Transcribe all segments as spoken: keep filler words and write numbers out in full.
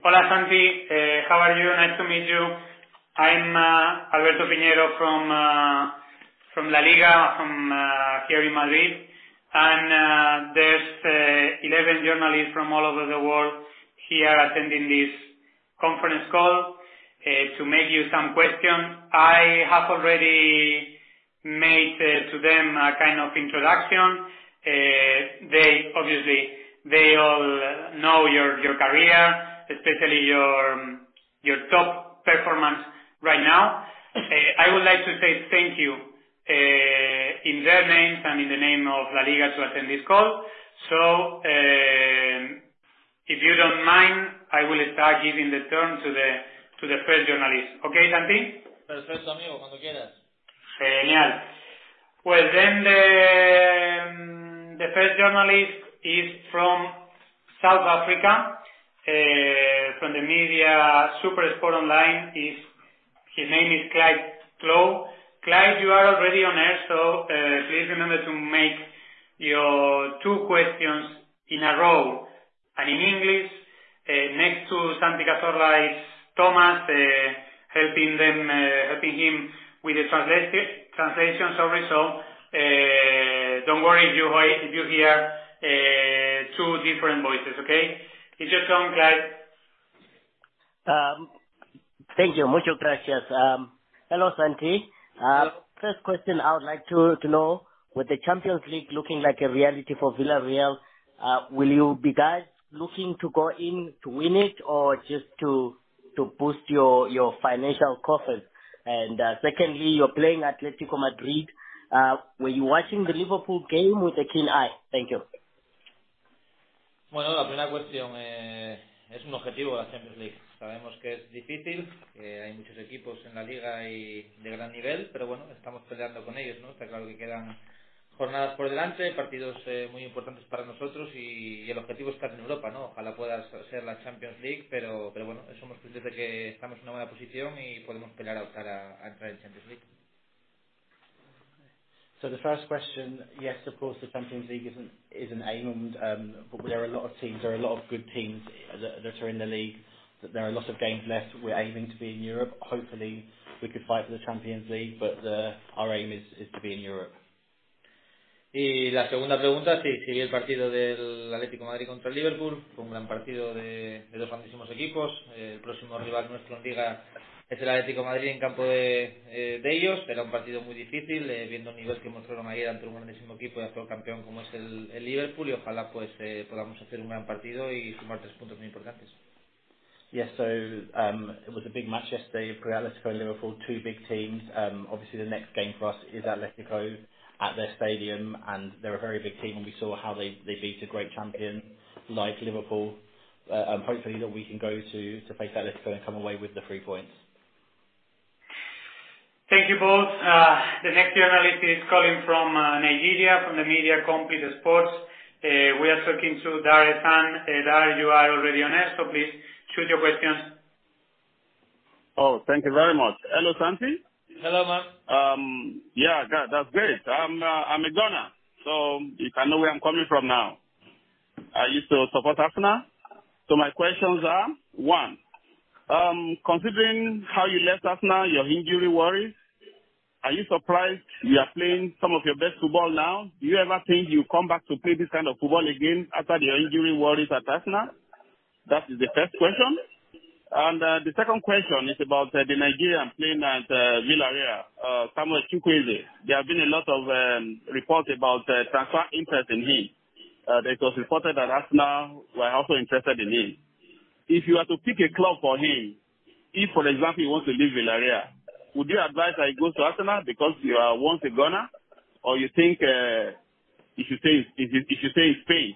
Hola Santi, uh, how are you? Nice to meet you. I'm uh, Alberto Piñero from uh, from La Liga, from uh, here in Madrid, and uh, there's uh, eleven journalists from all over the world here attending this conference call uh, to make you some questions. I have already made uh, to them a kind of introduction. Uh, they obviously they all know your your career, especially your your top performance right now. Uh, I would like to say thank you uh, in their names and in the name of La Liga to attend this call. So, uh, if you don't mind, I will start giving the turn to the to the first journalist. Okay, Santi? Perfecto, amigo, cuando quieras. Genial. Well, then the um, the first journalist is from South Africa. Uh, from the media Super Sport Online. Is his name is Clyde Clow. Clyde, you are already on air, so uh, please remember to make your two questions in a row and in English. Uh, next to Santi Cazorla is Thomas, uh, helping them, uh, helping him with the translation. Translation, sorry. So uh, don't worry if you if you hear uh, two different voices. Okay. It's your turn, Clyde. Um, Thank you. Muchas gracias. Um, Hello, Santi. Uh, Hello. First question I would like to to know, with the Champions League looking like a reality for Villarreal, uh, will you be guys looking to go in to win it or just to to boost your your financial coffers? And uh, secondly, you're playing Atletico Madrid. Uh, Were you watching the Liverpool game with a keen eye? Thank you. Bueno, la primera cuestión, eh, es un objetivo la Champions League. Sabemos que es difícil, que hay muchos equipos en la liga y de gran nivel, pero bueno, estamos peleando con ellos, ¿no? Está claro que quedan jornadas por delante, partidos eh, muy importantes para nosotros y, y el objetivo es estar en Europa, ¿no? Ojalá pueda ser la Champions League, pero, pero bueno, somos conscientes de que estamos en una buena posición y podemos pelear a optar a, a entrar en Champions League. So the first question, yes, of course, the Champions League isn't is an aim, and, um, but there are a lot of teams, there are a lot of good teams that, that are in the league. That there are lots of games left. We're aiming to be in Europe. Hopefully, we could fight for the Champions League, but the, our aim is, is to be in Europe. Y la segunda pregunta, sí, sí vi el partido del Atlético de Madrid contra el Liverpool, fue un gran partido de, de dos grandísimos equipos. El próximo rival nuestro en Liga es el Atlético de Madrid en campo de, eh, de ellos. Era un partido muy difícil, eh, viendo el nivel que mostraron ayer ante un grandísimo equipo y actual campeón como es el, el Liverpool, y ojalá pues eh, podamos hacer un gran partido y sumar tres puntos muy importantes. Yes, so um, it was a big match yesterday for Atletico and Liverpool, two big teams. Um, obviously, the next game for us is Atletico at their stadium, and they're a very big team, and we saw how they, they beat a great champion like Liverpool. Uh, um, hopefully that we can go to, to face Atletico and come away with the three points. Thank you both. Uh, the next journalist is calling from uh, Nigeria, from the media Complete Sports. Uh, we are talking to Dare San. Uh, Dare, you are already on air, so please shoot your questions. Oh, thank you very much. Hello, Santi. Hello, man. Um, yeah, that, that's great. I'm uh, I'm a Ghana, so you can know where I'm coming from now. I used to support Arsenal. So my questions are, one, um, considering how you left Arsenal, your injury worries, are you surprised you are playing some of your best football now? Do you ever think you come back to play this kind of football again after your injury worries at Arsenal? That is the first question. And uh, the second question is about uh, the Nigerian playing at uh, Villarreal, uh, Samuel Chukwueze. There have been a lot of um, reports about uh, transfer interest in him. Uh, it was reported that Arsenal were also interested in him. If you were to pick a club for him, if, for example, he wants to leave Villarreal, would you advise that he goes to Arsenal because you are once a Ghana, or you think uh, he should stay, he should he should stay in Spain?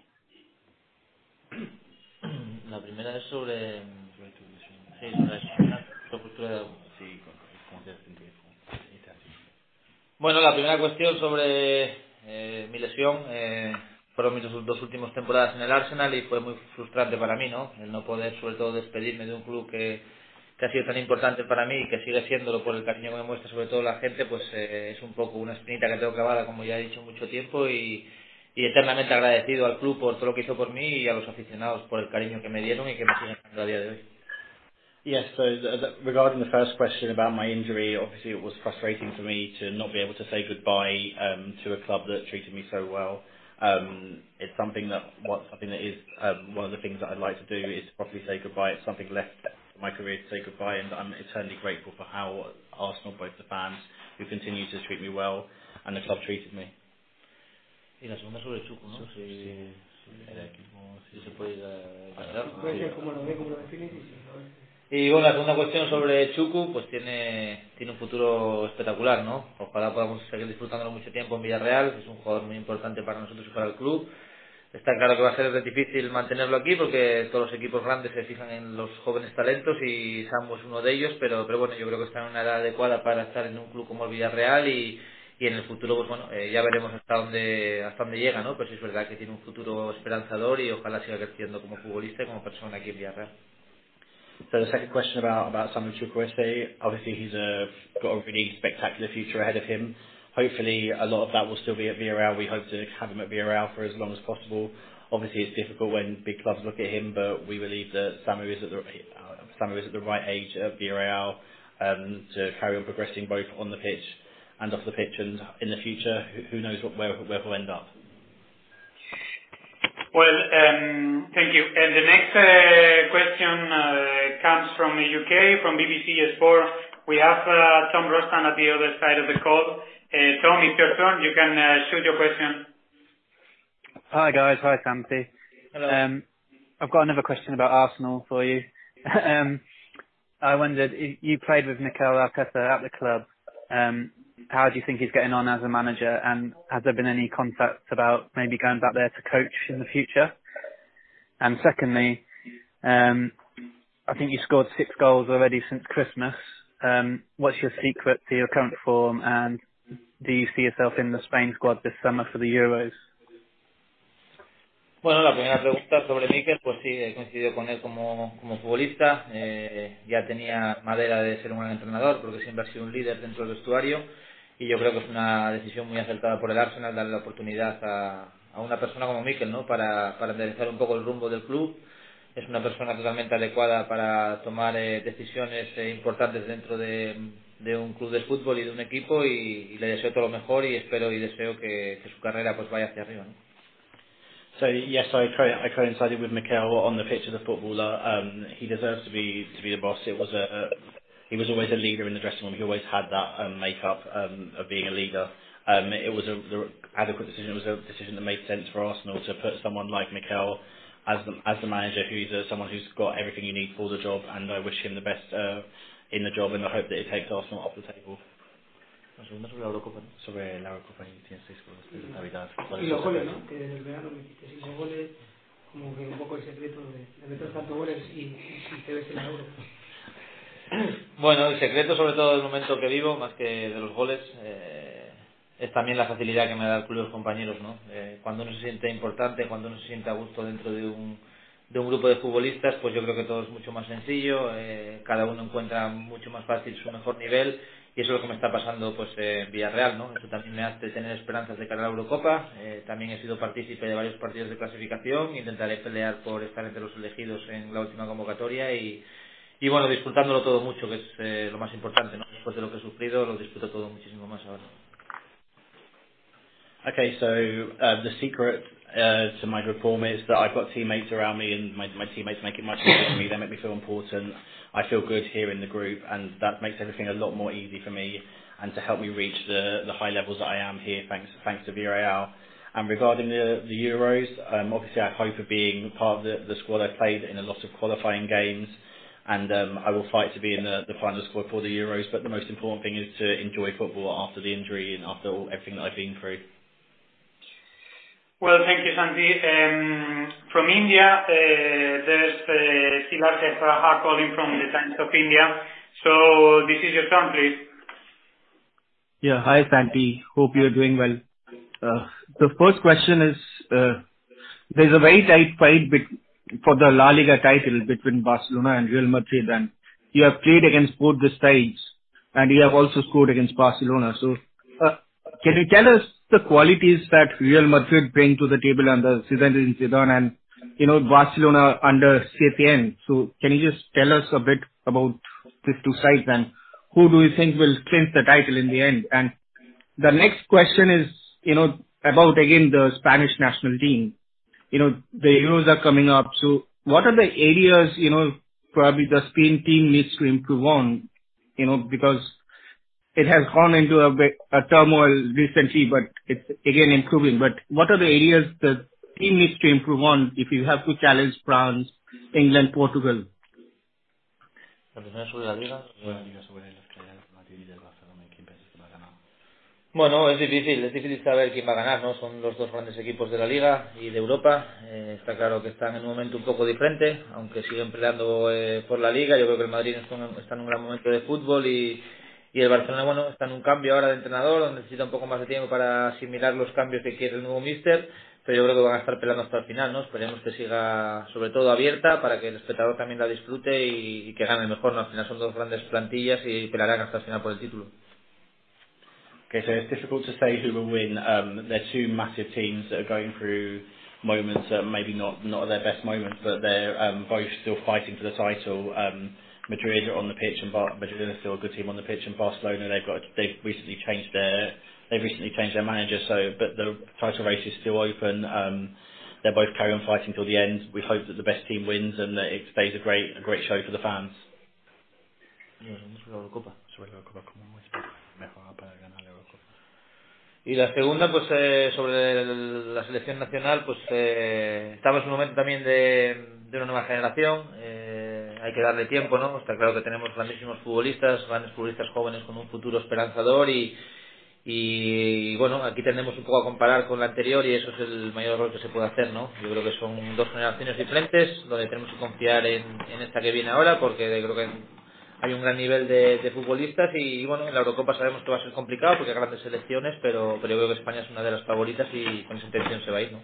La primera es sobre, sí, sobre la postura de... Sí, como te sentí. Bueno, la primera cuestión sobre eh, mi lesión. Eh, fueron mis dos, dos últimas temporadas en el Arsenal y fue muy frustrante para mí, ¿no? El no poder, sobre todo, despedirme de un club que, que ha sido tan importante para mí y que sigue siéndolo por el cariño que me muestra sobre todo la gente, pues eh, es un poco una espinita que tengo clavada, como ya he dicho, mucho tiempo, y, y eternamente agradecido al club por todo lo que hizo por mí y a los aficionados por el cariño que me dieron y que me siguen dando a día de hoy. Yes, so the, the, regarding the first question about my injury, obviously it was frustrating for me to not be able to say goodbye um, to a club that treated me so well. Um, it's something that what something that is um, one of the things that I'd like to do is to properly say goodbye. It's something left for my career to say goodbye, and I'm eternally grateful for how Arsenal, both the fans who continue to treat me well, and the club treated me. Y la segunda sobre Chuku, ¿no? Si, Sí, si el equipo si se puede ir a ganar. Puede ser como lo ve, como lo define, sí, sí, ¿no? Y bueno, la segunda cuestión sobre Chuku, pues tiene, tiene un futuro espectacular, ¿no? Ojalá podamos seguir disfrutándolo mucho tiempo en Villarreal, es un jugador muy importante para nosotros y para el club. Está claro que va a ser difícil mantenerlo aquí porque todos los equipos grandes se fijan en los jóvenes talentos y Samu es uno de ellos, pero, pero bueno, yo creo que está en una edad adecuada para estar en un club como el Villarreal y, y en el futuro, pues bueno, eh, ya veremos hasta dónde, hasta dónde llega, ¿no? Pero sí es verdad que tiene un futuro esperanzador y ojalá siga creciendo como futbolista y como persona aquí en Villarreal. So the second question about, about Samuel Chukwueze, obviously he's a, got a really spectacular future ahead of him. Hopefully a lot of that will still be at Villarreal. We hope to have him at Villarreal for as long as possible. Obviously it's difficult when big clubs look at him, but we believe that Samu is at the, uh, Samu is at the right age at Villarreal um, to carry on progressing both on the pitch and off the pitch, and in the future, who, who knows what, where, where he'll end up. Well, um, thank you. And the next uh, question uh, comes from the U K, from B B C Sport. We have uh, Tom Rostan at the other side of the call. Uh, Tom, it's your turn. You can uh, shoot your question. Hi guys, hi Santi. Hello. Um, I've got another question about Arsenal for you. um, I wondered, if you played with Mikel Arteta at the club. Um, how do you think he's getting on as a manager, and has there been any contact about maybe going back there to coach in the future? And secondly, um, I think you scored six goals already since Christmas. Um, what's your secret to your current form, and do you see yourself in the Spain squad this summer for the Euros? Bueno, la primera pregunta sobre Mikel, pues sí, he coincidido con él como, como futbolista. Eh, ya tenía madera de ser un gran entrenador, porque siempre ha sido un líder dentro del vestuario. Y yo creo que es una decisión muy acertada por el Arsenal darle la oportunidad a, a una persona como Mikel, ¿no? Para, para enderezar un poco el rumbo del club. Es una persona totalmente adecuada para tomar eh, decisiones eh, importantes dentro de, de un club de fútbol y de un equipo, y, y le deseo todo lo mejor y espero y deseo que, que su carrera pues vaya hacia arriba, ¿no? So yes, I, co- I coincided with Mikel on the pitch as a footballer. Um, he deserves to be to be the boss. It was a he was always a leader in the dressing room. He always had that um, makeup um, of being a leader. Um, it was a the adequate decision. It was a decision that made sense for Arsenal to put someone like Mikel as the as the manager, who's uh, someone who's got everything you need for the job. And I wish him the best uh, in the job, and I hope that it takes Arsenal off the table. La segunda sobre la Eurocopa, ¿no? Sobre la Eurocopa y tiene seis goles desde Navidad. Y los goles, ¿no? Que desde el verano metiste cinco goles, como que un poco el secreto de, de meter tantos goles y, y, y te ves en la Euro. Bueno, el secreto sobre todo del momento que vivo, más que de los goles, eh, es también la facilidad que me da el club y los compañeros, ¿no? Eh, cuando uno se siente importante, cuando uno se siente a gusto dentro de un, de un grupo de futbolistas, pues yo creo que todo es mucho más sencillo, eh, cada uno encuentra mucho más fácil su mejor nivel. Y eso es lo que me está pasando pues en Villarreal, ¿no? Eso también me hace tener esperanzas de cara a la Eurocopa. Eh, también he sido partícipe de varios partidos de clasificación. Intentaré pelear por estar entre los elegidos en la última convocatoria y, y bueno, disfrutándolo todo mucho, que es eh, lo más importante, ¿no? Después de lo que he sufrido, lo disfruto todo muchísimo más ahora. Okay, so uh, the secret uh, to my good form is that I've got teammates around me, and my, my teammates make it much easier for me. They make me feel important. I feel good here in the group, and that makes everything a lot more easy for me and to help me reach the, the high levels that I am here, thanks thanks to Villarreal. And regarding the, the Euros, um, obviously I hope of being part of the, the squad. I played in a lot of qualifying games, and um, I will fight to be in the, the final squad for the Euros, but the most important thing is to enjoy football after the injury and after all, everything that I've been through. Well, thank you, Santi. Um, from India, uh, there's uh, Silar Shah calling from the Times of India. So this is your turn, please. Yeah, hi Santi. Hope you're doing well. Uh, the first question is, uh, there's a very tight fight bet- for the La Liga title between Barcelona and Real Madrid, and you have played against both the sides, and you have also scored against Barcelona. So, uh, can you tell us the qualities that Real Madrid bring to the table under Zinedine Zidane, and you know, Barcelona under Setien. So can you just tell us a bit about these two sides and who do you think will clinch the title in the end? And the next question is, you know, about again the Spanish national team. You know, the Euros are coming up. So what are the areas, you know, probably the Spain team needs to improve on, you know, because it has gone into a bit, a turmoil recently, but it's again improving. But what are the areas the team needs to improve on if you have to challenge France, England, Portugal? La primera sobre la Liga. Bueno, yo sobre los que hay Madrid y del Barcelona y quién piensas que va a ganar. Bueno, es difícil, es difícil saber quién va a ganar, ¿no? Son los dos grandes equipos de la Liga y de Europa. Eh, está claro que están en un momento un poco diferente, aunque siguen peleando eh, por la Liga. Yo creo que el Madrid está en, está en un gran momento de fútbol y, y el Barcelona, bueno, está en un cambio ahora de entrenador, donde necesita un poco más de tiempo para asimilar los cambios que quiere el nuevo míster, pero yo creo que van a estar peleando hasta el final, ¿no? Esperemos que siga, sobre todo, abierta para que el espectador también la disfrute y, y que gane mejor, ¿no? Al final son dos grandes plantillas y pelearán hasta el final por el título. Okay, so it's difficult to say who will win. Um, they're two massive teams that are going through moments that maybe not not their best moments, but they're um, both still fighting for the title. Um, Madrid are on the pitch, and Bar- Madrid are still a good team on the pitch, and Barcelona they've got they've recently changed their they've recently changed their manager. So, but the title race is still open. Um, they're both carry on fighting till the end. We hope that the best team wins and that it stays a great a great show for the fans. Sobre la Eurocopa. Sobre la Eurocopa, ¿cómo es mejor para ganar la Eurocopa? Y la segunda, pues eh, sobre el, la selección nacional, pues eh, estamos en un momento también de, de una nueva generación. Eh, hay que darle tiempo, ¿no? Está claro que tenemos grandísimos futbolistas, grandes futbolistas jóvenes con un futuro esperanzador y, y bueno, aquí tendemos un poco a comparar con la anterior y eso es el mayor error que se puede hacer, ¿no? Yo creo que son dos generaciones diferentes donde tenemos que confiar en, en esta que viene ahora porque creo que hay un gran nivel de, de futbolistas y, y bueno, en la Eurocopa sabemos que va a ser complicado porque hay grandes selecciones, pero, pero yo creo que España es una de las favoritas y con esa intención se va a ir, ¿no?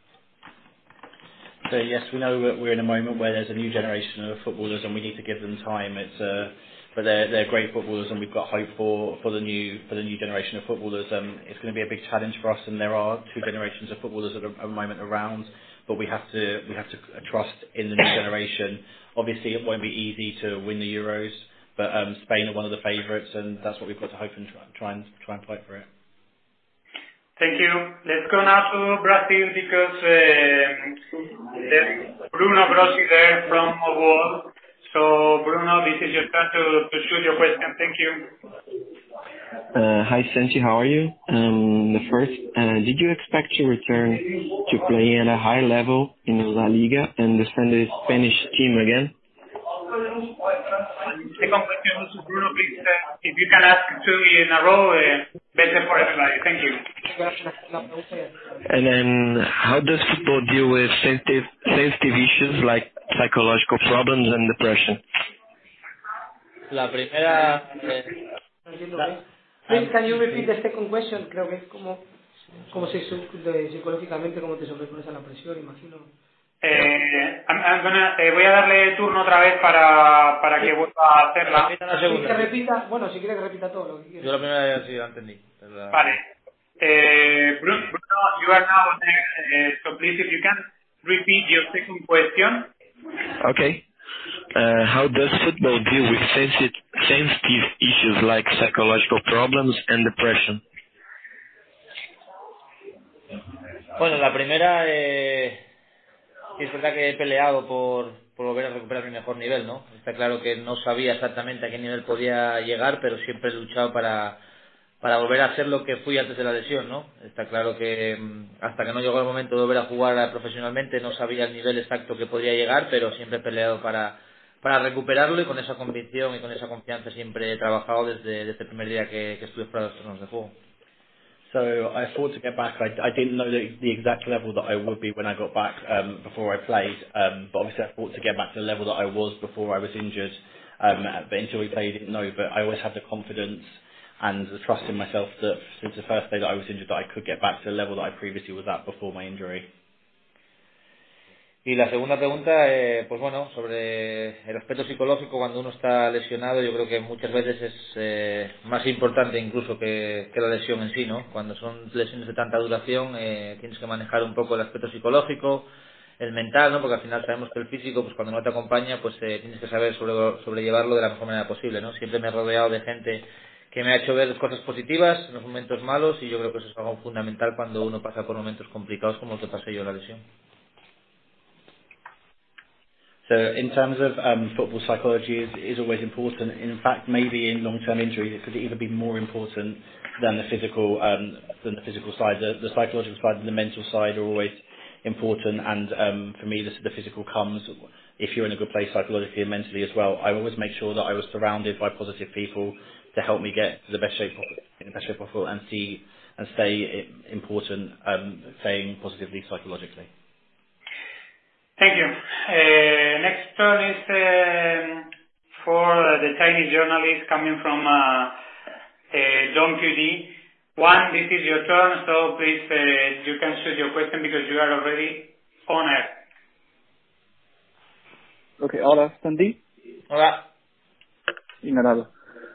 So yes, we know that we're in a moment where there's a new generation of footballers and we need to give them time. It's uh, but they're they're great footballers and we've got hope for, for the new for the new generation of footballers. Um, it's going to be a big challenge for us and there are two generations of footballers at the at the moment around, but we have to we have to trust in the new generation. Obviously, it won't be easy to win the Euros, but um, Spain are one of the favourites, and that's what we've got to hope and try, try and try and fight for it. Thank you. Let's go now to Brazil because uh, there's Bruno Grossi there from Wall. So Bruno, this is your turn to, to shoot your question. Thank you. Uh, hi Santi, how are you? Um, the first, uh, did you expect to return to play at a high level in La Liga and defend the Spanish team again? Second question to Bruno, please. Uh, if you can ask two in a row, uh, better for everybody. Thank you. And then, how does football deal with sensitive, sensitive issues like psychological problems and depression? La primera... Eh, No entiendo bien. Please, can you repeat the second question? Creo que es como, como si de, psicológicamente cómo te sobrepones a la presión, imagino. Eh, I'm, I'm gonna, eh, voy a darle turno otra vez para, para que vuelva a hacerla. la Si que repita, bueno, si quieres que repita todo lo que quieras. Yo la primera sí la entendí. La... Vale. Eh, Bruno, Bruno, you are now there, uh, so please if you can repeat your second question. Okay. Uh, how does football deal with sensitive, sensitive issues like psychological problems and depression? Bueno, la primera, eh, es verdad que he peleado por, por volver a recuperar mi mejor nivel, ¿no? Está claro que no sabía exactamente a qué nivel podía llegar, pero siempre he luchado para, para volver a ser lo que fui antes de la lesión, ¿no? Está claro que hasta que no llegó el momento de volver a jugar profesionalmente no sabía el nivel exacto que podría llegar, pero siempre he peleado para, para recuperarlo y con esa convicción y con esa confianza siempre he trabajado desde, desde el primer día que, que estuve fuera de los terrenos de juego. So I thought to get back. I, I didn't know the, the exact level that I would be when I got back um, before I played. Um, but obviously I thought to get back to the level that I was before I was injured. Um, but until we played, I didn't know. But I always had the confidence and the trust in myself that since the first day that I was injured that I could get back to the level that I previously was at before my injury. Y la segunda pregunta, eh, pues bueno, sobre el aspecto psicológico cuando uno está lesionado, yo creo que muchas veces es eh, más importante incluso que, que la lesión en sí, ¿no? Cuando son lesiones de tanta duración, eh, tienes que manejar un poco el aspecto psicológico, el mental, ¿no? Porque al final sabemos que el físico, pues cuando no te acompaña, pues eh, tienes que saber sobre, sobrellevarlo de la mejor manera posible, ¿no? Siempre me he rodeado de gente que me ha hecho ver cosas positivas en los momentos malos y yo creo que eso es algo fundamental cuando uno pasa por momentos complicados como el que pasé yo en la lesión. So in terms of um, football psychology is, is always important. In fact, maybe in long-term injuries it could even be more important than the physical um, than the physical side. The, the psychological side and the mental side are always important. And um, for me, the, the physical comes if you're in a good place psychologically and mentally as well. I always make sure that I was surrounded by positive people to help me get to the best shape possible, in the best shape possible, and see and stay important, um, staying positively psychologically. Thank you. Uh, next turn is um, for uh, the Chinese journalist coming from uh, uh, Don Q D. One, this is your turn, so please uh, you can shoot your question because you are already on air. Okay, hola, Sandy. Hola. Encantado.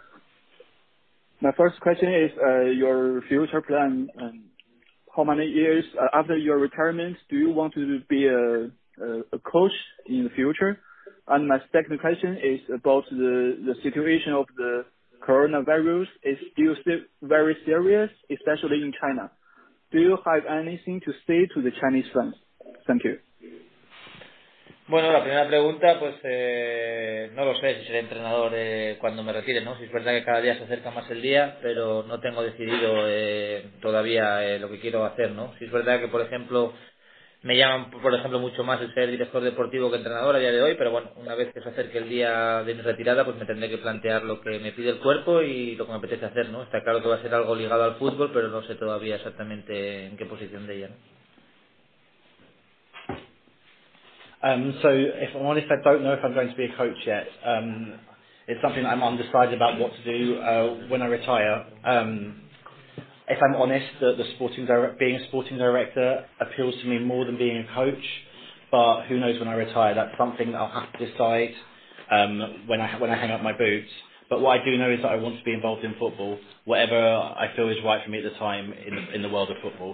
My first question is uh, your future plan. Um, how many years uh, after your retirement do you want to be a Uh, a coach in the future? And my second question is about the, the situation of the coronavirus. Is still very serious, especially in China. Do you have anything to say to the Chinese fans? Thank you. Bueno, la primera pregunta, pues eh, no lo sé si seré entrenador eh, cuando me retire, ¿no? Si es verdad que cada día se acerca más el día, pero no tengo decidido eh, todavía eh, lo que quiero hacer, ¿no? Si es verdad que, por ejemplo, me llaman, por ejemplo, mucho más el ser director deportivo que entrenador a día de hoy, pero bueno, una vez que se acerque el día de mi retirada, pues me tendré que plantear lo que me pide el cuerpo y lo que me apetece hacer, ¿no? Está claro que va a ser algo ligado al fútbol, pero no sé todavía exactamente en qué posición de ella, ¿no? Um, so, if I'm honest, I don't know if I'm going to be a coach yet. Um, it's something I'm undecided about what to do uh, when I retire. Um, If I'm honest, the, the sporting direct, being a sporting director appeals to me more than being a coach. But who knows when I retire? That's something that I'll have to decide um, when I when I hang up my boots. But what I do know is that I want to be involved in football, whatever I feel is right for me at the time in the, in the world of football.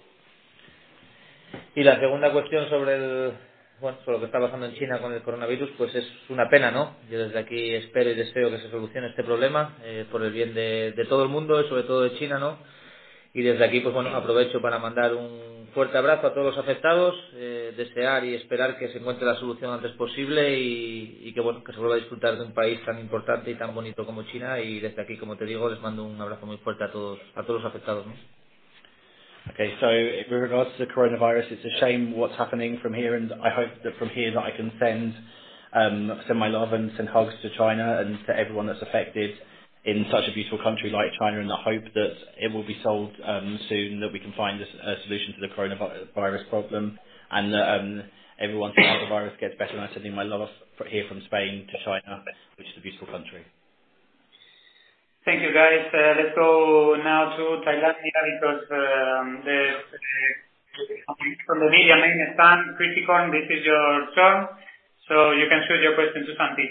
Y la segunda cuestión sobre el bueno, sobre lo que está pasando en China con el coronavirus, pues es una pena, ¿no? Yo desde aquí espero y deseo que se solucione este problema eh, por el bien de, de todo el mundo y sobre todo de China, ¿no? Y desde aquí, pues bueno, aprovecho para mandar un fuerte abrazo a todos los afectados, eh, desear y esperar que se encuentre la solución antes posible y, y que bueno, que se vuelva a disfrutar de un país tan importante y tan bonito como China. Y desde aquí, como te digo, les mando un abrazo muy fuerte a todos, a todos los afectados, ¿no? Okay, so with regards to the coronavirus, it's a shame what's happening from here, and I hope that from here that I can send um, send my love and send hugs to China and to everyone that's affected in such a beautiful country like China, and I hope that it will be solved um, soon, that we can find a, a solution to the coronavirus problem, and that um, everyone's virus gets better. And I'm sending my love here from Spain to China, which is a beautiful country. Thank you, guys. Uh, let's go now to Thailand because um, the, uh, from the media main stand, Criticon, this is your turn, so you can shoot your question to Santi.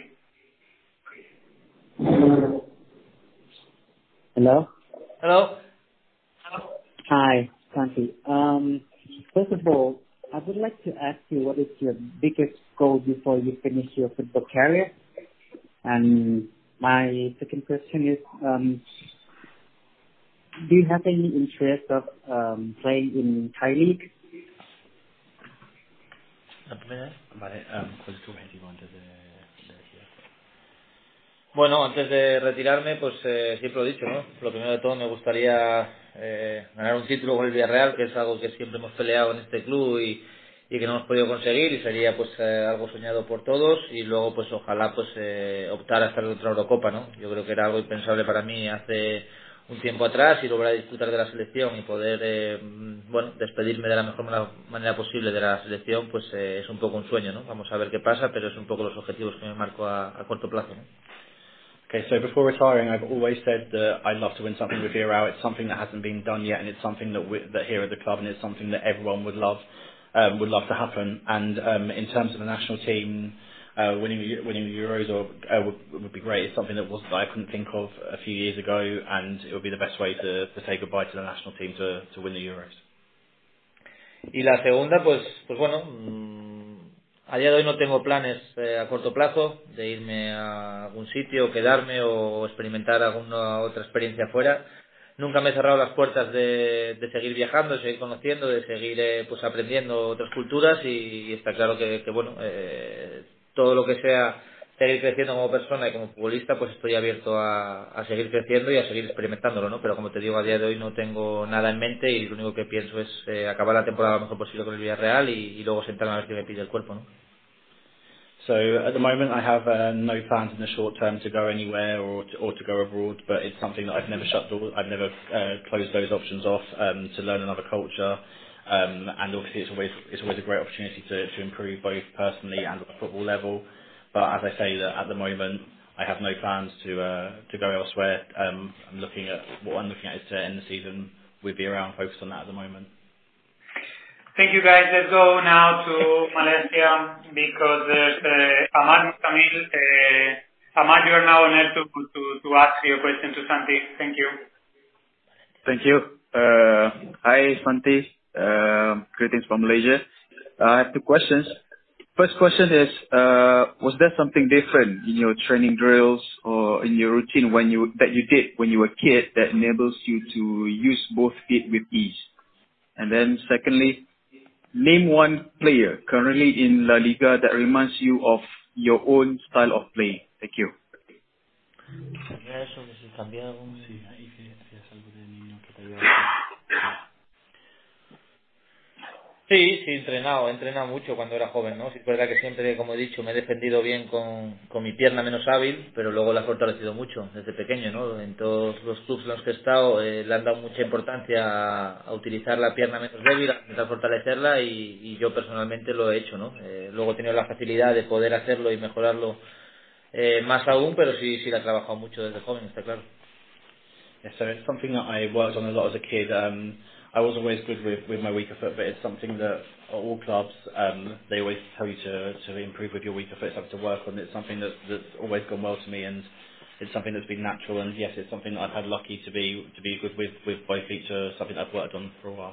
Hello? Hello. Hi, Santi. Um, first of all, I would like to ask you what is your biggest goal before you finish your football career? And my second question is, um, do you have any interest of um, playing in Thai League? Vale, um, ¿cuál es tu objetivo antes de, de decir? Bueno, antes de retirarme, pues eh, siempre lo he dicho, ¿no? Lo primero de todo me gustaría eh, ganar un título con el Villarreal, que es algo que siempre hemos peleado en este club y, y que no hemos podido conseguir, y sería pues eh, algo soñado por todos, y luego pues ojalá pues eh, optar a estar en otra Eurocopa, ¿no? Yo creo que era algo impensable para mí hace un tiempo atrás, y lograr disfrutar de la selección y poder eh, bueno, despedirme de la mejor manera posible de la selección, pues eh, es un poco un sueño, ¿no? Vamos a ver qué pasa, pero es un poco los objetivos que me marco a, a corto plazo, ¿no? Okay, so before retiring, I've always said that I'd love to win something with Villarreal. It's something that hasn't been done yet, and it's something that we, that here at the club, and it's something that everyone would love um, would love to happen. And um, in terms of the national team, uh, winning winning the Euros or uh, would, would be great. It's something that was that I couldn't think of a few years ago, and it would be the best way to, to say goodbye to the national team to, to win the Euros. Y la segunda, pues, pues bueno, mmm, a día de hoy no tengo planes eh, a corto plazo de irme a algún sitio, quedarme o experimentar alguna otra experiencia fuera. Nunca me he cerrado las puertas de, de seguir viajando, de seguir conociendo, de seguir eh, pues aprendiendo otras culturas y, y está claro que, que bueno, eh, todo lo que sea seguir creciendo como persona y como futbolista, pues estoy abierto a, a seguir creciendo y a seguir experimentándolo, ¿no? Pero como te digo, a día de hoy no tengo nada en mente y lo único que pienso es eh, acabar la temporada lo mejor posible con el Villarreal y, y luego sentarme a ver qué me pide el cuerpo, ¿no? So at the moment, I have uh, no plans in the short term to go anywhere or to, or to go abroad, but it's something that I've never shut door. I've never uh, closed those options off um, to learn another culture, um, and obviously it's always it's always a great opportunity to, to improve both personally and at the football level. But as I say, that at the moment, I have no plans to uh, to go elsewhere. Um, I'm looking at what I'm looking at is to end the season with Villarreal and focus on that at the moment. Thank you, guys. Let's go now to Malaysia because there's uh, Ahmad Mustamil. Uh, Ahmad, you are now on air to, to, to ask your question to Santi. Thank you. Thank you. Uh, hi, Santi. Uh, greetings from Malaysia. I have two questions. First question is, uh, was there something different in your training drills or in your routine when you that you did when you were a kid that enables you to use both feet with ease? And then secondly, name one player currently in La Liga that reminds you of your own style of play. Thank you. Sí, sí, he entrenado, he entrenado mucho cuando era joven, ¿no? Sí, es verdad que siempre, como he dicho, me he defendido bien con, con mi pierna menos hábil, pero luego la he fortalecido mucho desde pequeño, ¿no? En todos los clubes en los que he estado eh, le han dado mucha importancia a, a utilizar la pierna menos débil, a intentar fortalecerla y, y yo personalmente lo he hecho, ¿no? Eh, luego he tenido la facilidad de poder hacerlo y mejorarlo eh, más aún, pero sí, sí la he trabajado mucho desde joven, está claro. Yeah, so it's something that I worked on a lot as a kid. Um, I was always good with, with my weaker foot, but it's something that all clubs, um, they always tell you to, to improve with your weaker foot, something to work on. It's something that, that's always gone well to me, and it's something that's been natural, and yes, it's something that I've had lucky to be to be good with, with both feet, to something I've worked on for a while.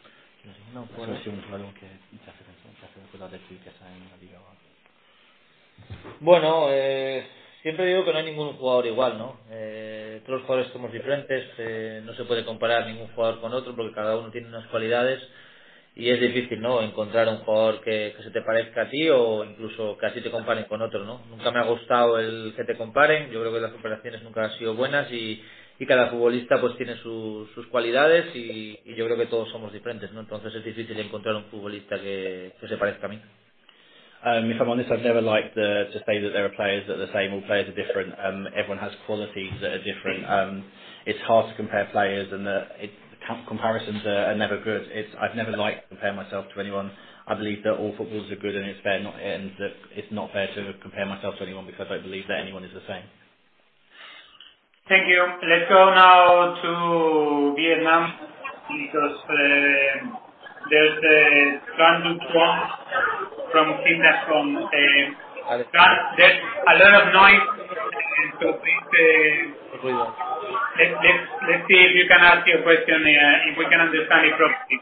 Bueno, eh, siempre digo que no hay ningún jugador igual, ¿no? Eh, todos los jugadores somos diferentes, eh, no se puede comparar ningún jugador con otro porque cada uno tiene unas cualidades y es difícil, ¿no? Encontrar un jugador que, que se te parezca a ti o incluso que así te comparen con otro, ¿no? Nunca me ha gustado el que te comparen, yo creo que las comparaciones nunca han sido buenas y, y cada futbolista pues tiene su, sus cualidades y, y yo creo que todos somos diferentes, ¿no? Entonces es difícil encontrar un futbolista que, que se parezca a mí. Um, if I'm honest, I've never liked the, to say that there are players that are the same, all players are different. Um, everyone has qualities that are different. Um, it's hard to compare players, and the, it, comparisons are, are never good. It's, I've never liked to compare myself to anyone. I believe that all footballers are good, and it's fair, not, and that it's not fair to compare myself to anyone because I don't believe that anyone is the same. Thank you. Let's go now to Vietnam because uh, there's the Tran Du Quan from Team dot com. Uh, there's a lot of noise, uh, so please uh, let, let's, let's see if you can ask your question, uh, if we can understand it properly.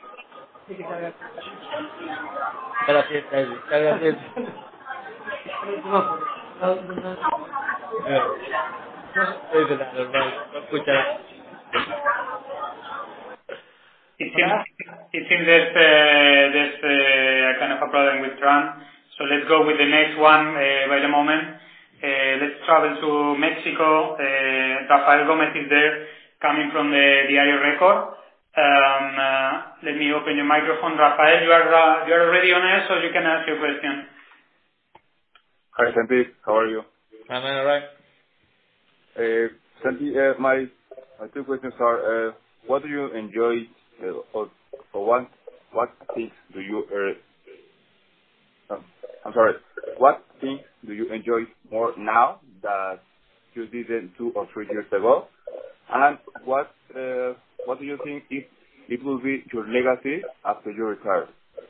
Gracias, gracias. It seems, it seems there's, uh, there's uh, a kind of a problem with Tran. So let's go with the next one uh, by the moment. Uh, let's travel to Mexico. Uh, Rafael Gomez is there, coming from the Diario Record. Um, uh, let me open your microphone, Rafael. You are uh, you are already on air, so you can ask your question. Hi, Santi. How are you? I'm all right. Uh, Santi, uh, my my two questions are: uh, what do you enjoy, uh, or, or what what things do you uh, um, I'm sorry. What things do you enjoy more now that you didn't two or three years ago? And what uh, what do you think it it will be your legacy after you retire?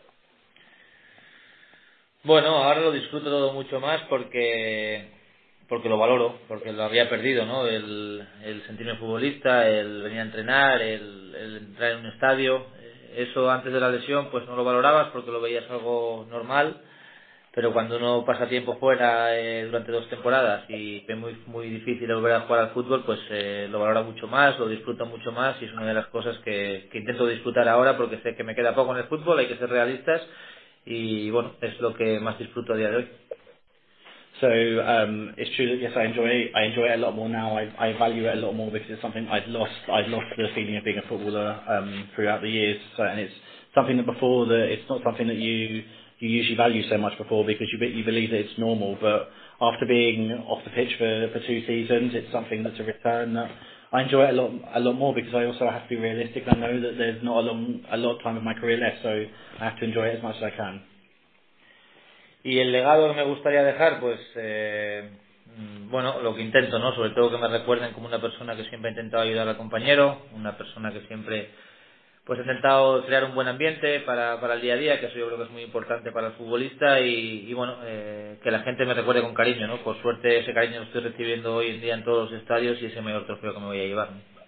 Bueno, ahora lo disfruto todo mucho más porque porque lo valoro, porque lo había perdido, ¿no? El, el sentirme futbolista, el venir a entrenar, el, el entrar en un estadio. eso antes de la lesión pues no lo valorabas porque lo veías algo normal, pero cuando uno pasa tiempo fuera eh, durante dos temporadas y ve muy muy difícil volver a jugar al fútbol, pues eh, lo valora mucho más, lo disfruta mucho más y es una de las cosas que, que intento disfrutar ahora porque sé que me queda poco en el fútbol, hay que ser realistas y bueno, es lo que más disfruto a día de hoy. So um, it's true that yes, I enjoy I enjoy it a lot more now. I, I value it a lot more because it's something I'd lost. I'd lost the feeling of being a footballer um, throughout the years. So, and it's something that before that it's not something that you you usually value so much before because you be- you believe that it's normal. But after being off the pitch for, for two seasons, it's something that's a return that I enjoy it a lot a lot more because I also have to be realistic. I know that there's not a long a lot of time of my career left, so I have to enjoy it as much as I can. Y el legado que me gustaría dejar, pues, eh, bueno, lo que intento, ¿no? Sobre todo que me recuerden como una persona que siempre ha intentado ayudar al compañero, una persona que siempre, pues, ha intentado crear un buen ambiente para, para el día a día, que eso yo creo que es muy importante para el futbolista y, y bueno, eh, que la gente me recuerde con cariño, ¿no? Por suerte ese cariño lo estoy recibiendo hoy en día en todos los estadios y ese mayor trofeo que me voy a llevar, ¿no?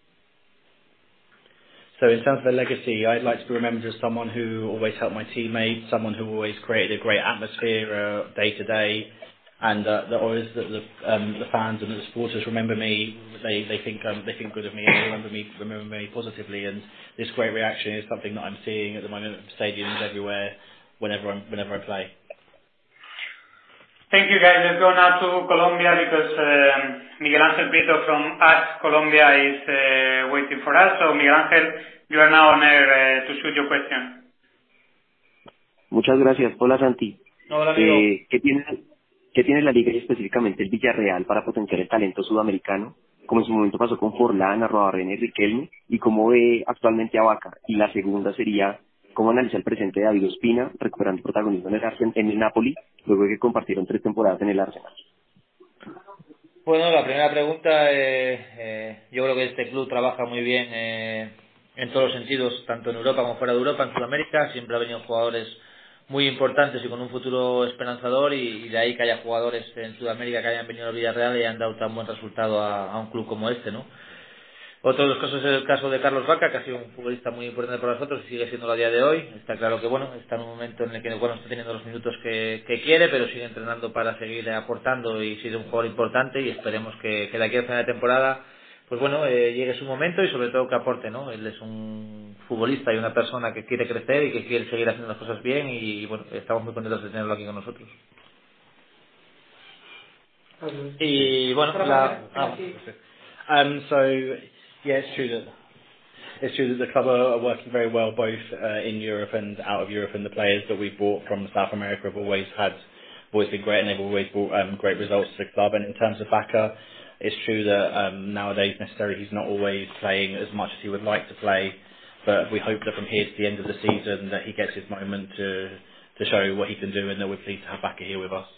So in terms of the legacy, I'd like to be remembered as someone who always helped my teammates, someone who always created a great atmosphere uh, day to day, and uh, that always that the um, the fans and the supporters remember me. They they think um, they think good of me and they remember me remember me positively. And this great reaction is something that I'm seeing at the moment in stadiums everywhere, whenever I'm whenever I play. Thank you, guys. Let's go now to Colombia because um, Miguel Ángel Prieto from U S Colombia is uh, waiting for us. So, Miguel Ángel, you are now on air uh, to shoot your question. Muchas gracias. Hola, Santi. Hola, amigo. Eh, ¿qué tiene, ¿Qué tiene la Liga y específicamente el Villarreal para potenciar el talento sudamericano? Como en su momento pasó con Forlán, Arrobarrena y Riquelme, y cómo ve actualmente a Vaca. Y la segunda sería, ¿cómo analiza el presente de David Ospina, recuperando protagonismo en el, Arsen- en el Napoli, luego de que compartieron tres temporadas en el Arsenal? Bueno, la primera pregunta, eh, eh, yo creo que este club trabaja muy bien eh, en todos los sentidos, tanto en Europa como fuera de Europa, en Sudamérica, siempre ha venido jugadores muy importantes y con un futuro esperanzador y, y de ahí que haya jugadores en Sudamérica que hayan venido al Villarreal y hayan dado tan buen resultado a, a un club como este, ¿no? Otro de los casos es el caso de Carlos Vaca, que ha sido un futbolista muy importante para nosotros y sigue siendo a día de hoy. Está claro que bueno, está en un momento en el que bueno, está teniendo los minutos que, que quiere, pero sigue entrenando para seguir aportando y sigue un jugador importante y esperemos que, que de aquí a final de temporada pues bueno, eh, llegue su momento y sobre todo que aporte, ¿no? Él es un futbolista y una persona que quiere crecer y que quiere seguir haciendo las cosas bien y, y bueno, estamos muy contentos de tenerlo aquí con nosotros. Y bueno, la... ah, um, so yeah, it's true that it's true that the club are, are working very well both uh, in Europe and out of Europe, and the players that we've brought from South America have always had always been great, and they've always brought um, great results to the club. And in terms of Bacca, it's true that um, nowadays necessarily he's not always playing as much as he would like to play, but we hope that from here to the end of the season that he gets his moment to to show what he can do, and that we're pleased to have Bacca here with us.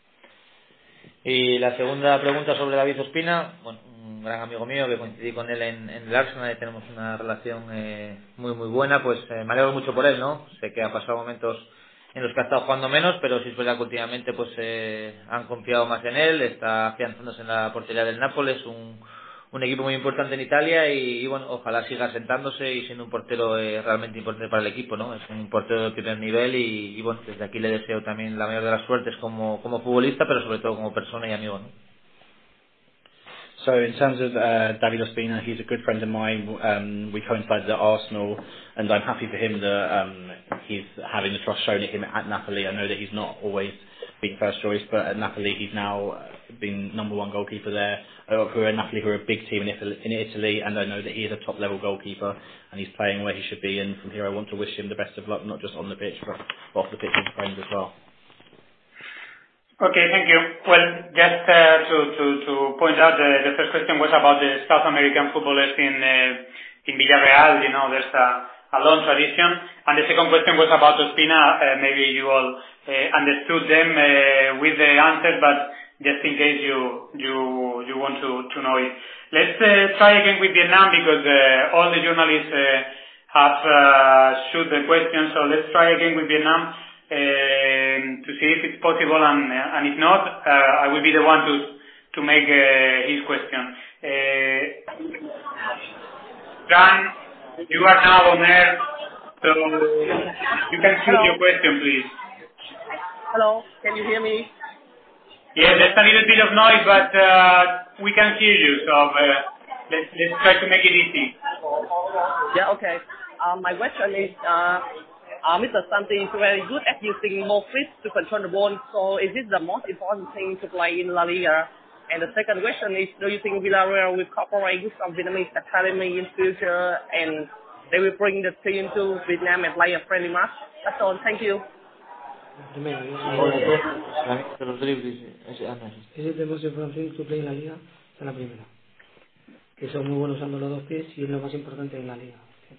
Y la segunda pregunta sobre David Ospina, bueno, un gran amigo mío que coincidí con él en, en el Arsenal y tenemos una relación eh, muy muy buena, pues eh, me alegro mucho por él, ¿no? Sé que ha pasado momentos en los que ha estado jugando menos, pero sí es verdad que últimamente pues eh, han confiado más en él, está afianzándose en la portería del Nápoles, un, un equipo muy importante en Italia y, y bueno, ojalá siga sentándose y siendo un portero eh, realmente importante para el equipo, ¿no? Es un portero de primer nivel y, y bueno, desde aquí le deseo también la mayor de las suertes como, como futbolista, pero sobre todo como persona y amigo, ¿no? So in terms of uh, David Ospina, he's a good friend of mine. Um, we coincided at Arsenal, and I'm happy for him that um, he's having the trust shown at him at Napoli. I know that he's not always been first choice, but at Napoli he's now been number one goalkeeper there. Uh, who are Napoli, who are a big team in Italy, in Italy, and I know that he is a top level goalkeeper, and he's playing where he should be. And from here, I want to wish him the best of luck, not just on the pitch, but off the pitch with friends as well. Okay, thank you. Well, just uh, to, to, to point out, the, the first question was about the South American footballers in uh, in Villarreal. You know, there's a, a long tradition. And the second question was about Ospina. Uh, maybe you all uh, understood them uh, with the answers, but just in case you you you want to, to know it. Let's uh, try again with Vietnam because uh, all the journalists uh, have uh, shoot the question. So let's try again with Vietnam. Um, to see if it's possible, and uh, and if not, uh, I will be the one to to make uh, his question. Uh, Fran, you are now on air So you can shoot Hello. your question, please. Hello, can you hear me? Yeah, there's a little bit of noise, but uh, we can hear you. So uh, let's let's try to make it easy. Yeah, okay. Uh, my question is, uh, uh, Mister Santi is very good at using more feet to control the ball. So is this the most important thing to play in La Liga? And the second question is, do you think Villarreal will cooperate with some Vietnamese academy in future, and they will bring the team to Vietnam and play a friendly match? That's all. Thank you. Primero, De los dribles, ese, ah, no, ¿Es el most important thing to play en la liga? Esa es la primera. Que son muy buenos usando los dos pies y es lo más importante en la liga.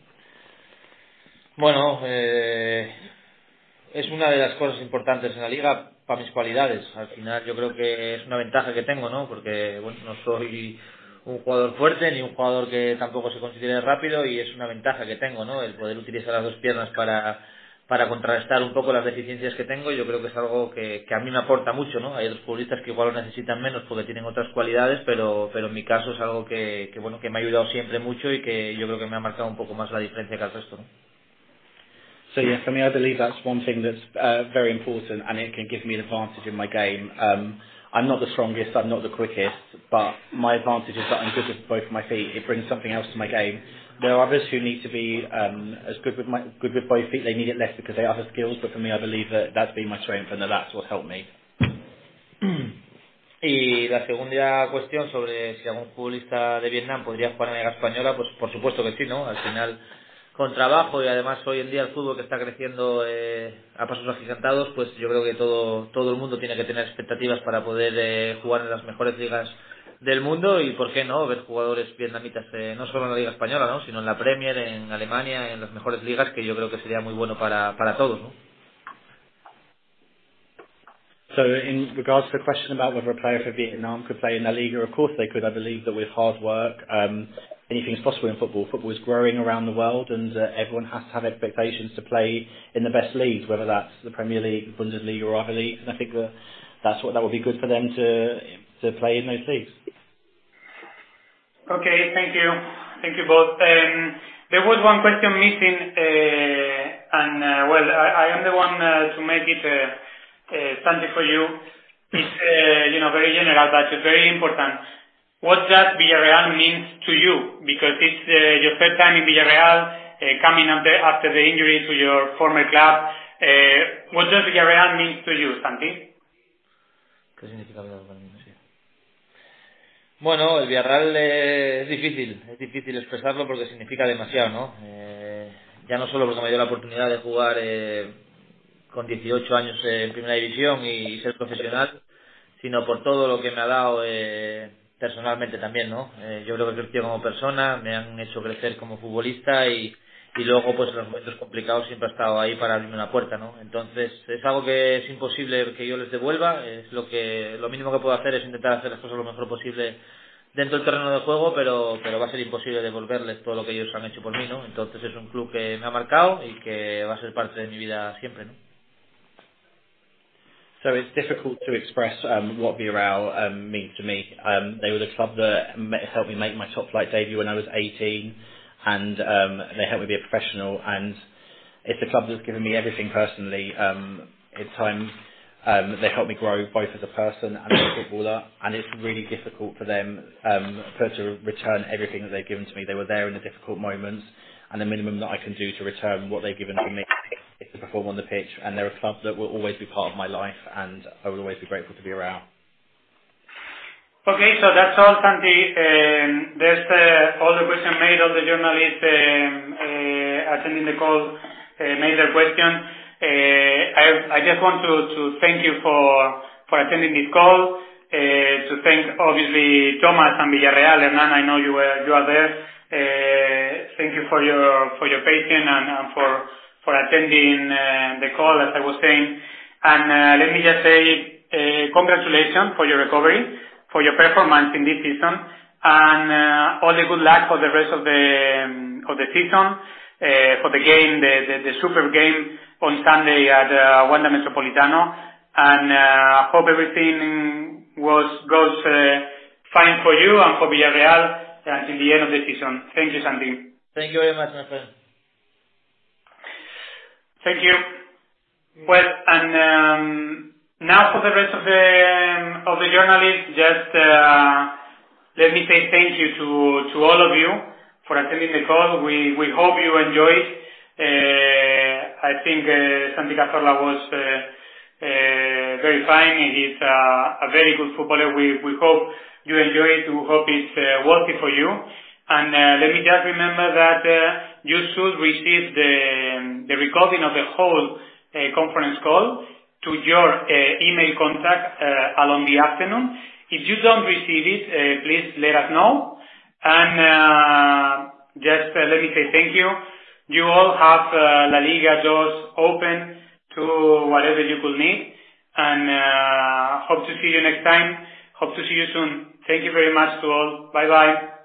Bueno, eh, es una de las cosas importantes en la liga para mis cualidades. Al final yo creo que es una ventaja que tengo, ¿no? Porque bueno, no soy un jugador fuerte ni un jugador que tampoco se considere rápido, y es una ventaja que tengo, ¿no? El poder utilizar las dos piernas para para contrarrestar un poco las deficiencias que tengo. Yo creo que es algo que, que a mí me aporta mucho, ¿no? Hay otros futbolistas que igual lo necesitan menos porque tienen otras cualidades, pero pero en mi caso es algo que, que bueno que me ha ayudado siempre mucho y que yo creo que me ha marcado un poco más la diferencia que al resto, ¿no? So yeah, for me, I believe that's one thing that's uh, very important, and it can give me an advantage in my game. Um, I'm not the strongest, I'm not the quickest, but my advantage is that I'm good with both my feet. It brings something else to my game. There are others who need to be um, as good with my good with both feet. They need it less because they have other skills, but for me, I believe that that's been my strength and that that's what helped me. Y la segunda cuestión sobre si algún futbolista de Vietnam podría jugar en la Liga Española, pues por supuesto que sí, ¿no? Al final, con trabajo, y además hoy en día el fútbol que está creciendo eh, a pasos agigantados, pues yo creo que todo todo el mundo tiene que tener expectativas para poder eh, jugar en las mejores ligas del mundo, y por qué no ver jugadores vietnamitas eh, no solo en la Liga Española, ¿no? Sino en la Premier, en Alemania, en las mejores ligas, que yo creo que sería muy bueno para para todos, ¿no? So in regards to the question about whether a player for Vietnam could play in La Liga, of course they could. I believe that with hard work, um, anything's possible in football. Football is growing around the world, and uh, everyone has to have expectations to play in the best leagues, whether that's the Premier League, the Bundesliga, or other leagues. And I think that that's what that would be good for them to to play in those leagues. Okay, thank you. Thank you both. Um, there was one question missing, uh, and uh, well, I, I am the one uh, to make it uh, uh, Santi for you. It's uh, you know very general, but it's very important. What does Villarreal mean to you? Because it's uh, your third time in Villarreal, uh, coming after, after the injury to your former club. Uh, what does Villarreal mean to you, Santi? ¿Qué significa Villarreal para mí? Sí. Bueno, el Villarreal eh, es difícil, es difícil expresarlo porque significa demasiado, ¿no? Eh, ya no solo porque me dio la oportunidad de jugar eh, con dieciocho años eh, en Primera División y, y ser profesional, sino por todo lo que me ha dado eh, personalmente también, ¿no? Eh, yo creo que he crecido como persona, me han hecho crecer como futbolista, y, y luego pues en los momentos complicados siempre ha estado ahí para abrirme una puerta, ¿no? Entonces es algo que es imposible que yo les devuelva. Es lo que lo mínimo que puedo hacer es intentar hacer las cosas lo mejor posible dentro del terreno de juego, pero pero va a ser imposible devolverles todo lo que ellos han hecho por mí, ¿no? Entonces es un club que me ha marcado y que va a ser parte de mi vida siempre, ¿no? So it's difficult to express um, what Villarreal um, means to me. Um, they were the club that helped me make my top flight debut when I was eighteen, and um, they helped me be a professional. And it's a club that's given me everything personally. Um, at times, um, they helped me grow both as a person and as a footballer. And it's really difficult for them um, for, to return everything that they've given to me. They were there in the difficult moments, and the minimum that I can do to return what they've given to me is to perform on the pitch. And they're a club that will always be part of my life, and I will always be grateful to be around. Okay, so that's all, Santi. Um, there's uh, all the questions made, all the journalists um, uh, attending the call uh, made their question. Uh, I, I just want to, to thank you for, for attending this call, uh, to thank obviously Thomas and Villarreal. Hernan, I know you were, you are there. Uh, thank you for your, for your patience and, and for, for attending uh, the call, as I was saying. And uh, let me just say uh, congratulations for your recovery, for your performance in this season, and uh, all the good luck for the rest of the um, of the season, uh, for the game, the, the, the super game on Sunday at uh, Wanda Metropolitano. And I uh, hope everything was goes uh, fine for you and for Villarreal until the end of the season. Thank you, Santi. Thank you very much, my friend. Thank you. Well, and um, now for the rest of the um, of the journalists, just uh, let me say thank you to to all of you for attending the call. We we hope you enjoyed. Uh, I think uh, Santi Cazorla was uh, uh, very fine. He's uh, a very good footballer. We we hope you enjoy it. We hope it's uh, worthy for you. And uh, let me just remember that uh, you should receive the the recording of the whole uh, conference call to your uh, email contact uh, along the afternoon. If you don't receive it, uh, please let us know. And uh, just uh, let me say thank you. You all have uh, La Liga doors open to whatever you could need. And uh, hope to see you next time. Hope to see you soon. Thank you very much to all. Bye bye.